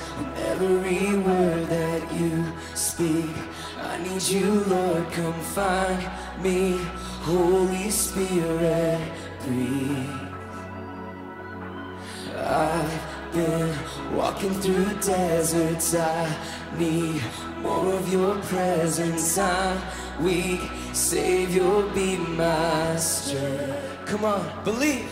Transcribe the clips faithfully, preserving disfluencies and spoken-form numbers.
on every word that you speak. I need you, Lord, come find me. Holy Spirit, breathe. I've been walking through deserts. I need more of your presence. I'm weak, Savior, be my strength. Come on, believe.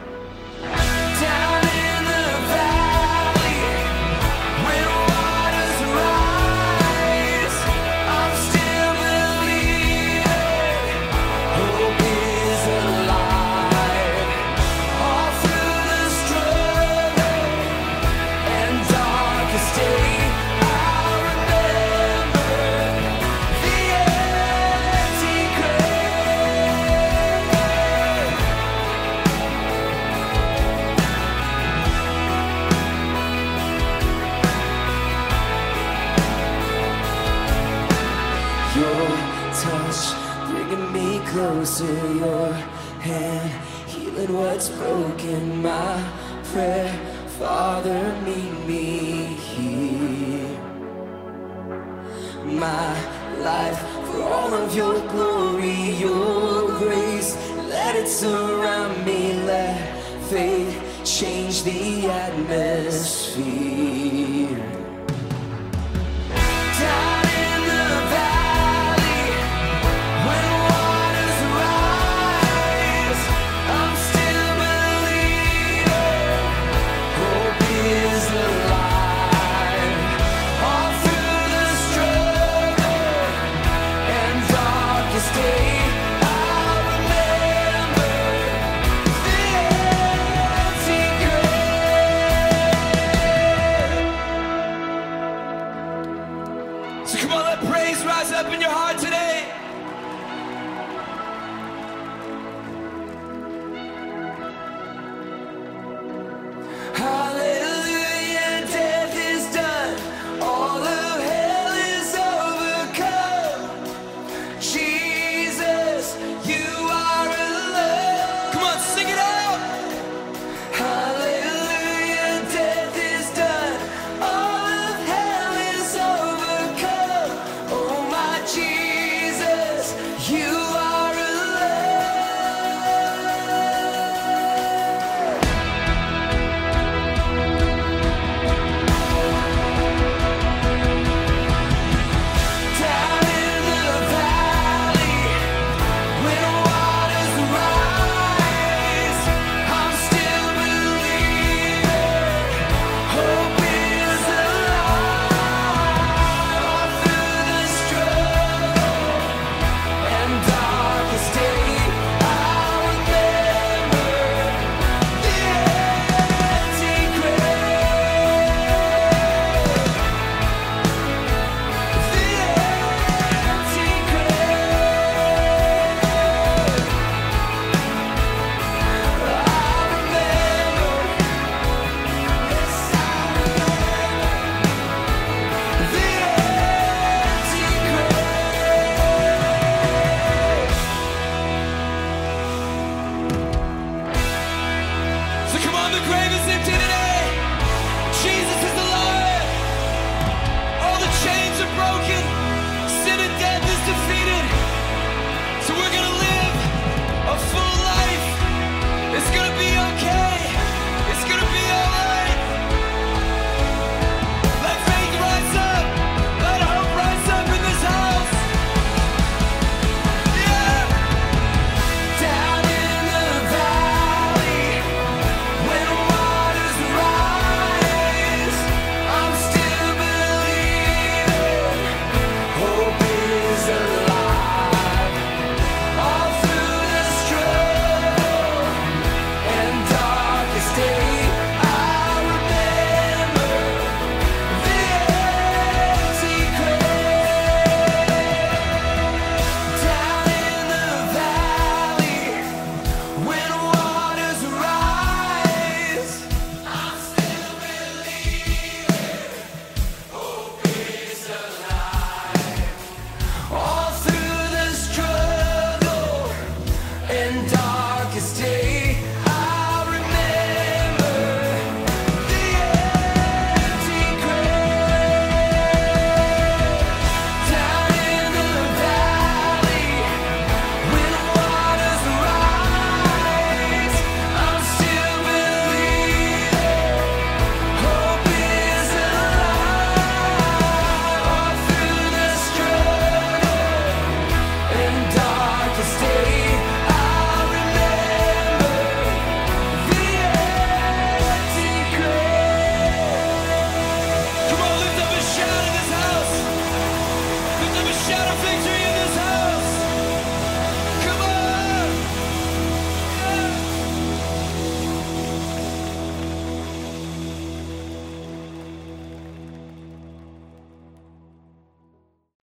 Down in the valley, when waters rise, I'm still believing. Hope is alive. All through the struggle and darkest day, I'll remember the empty grave. Your touch bringing me closer, your hand healing what's broken. My prayer, Father, meet me here. My life for all of your glory, your grace, let it surround me. Let faith change the atmosphere.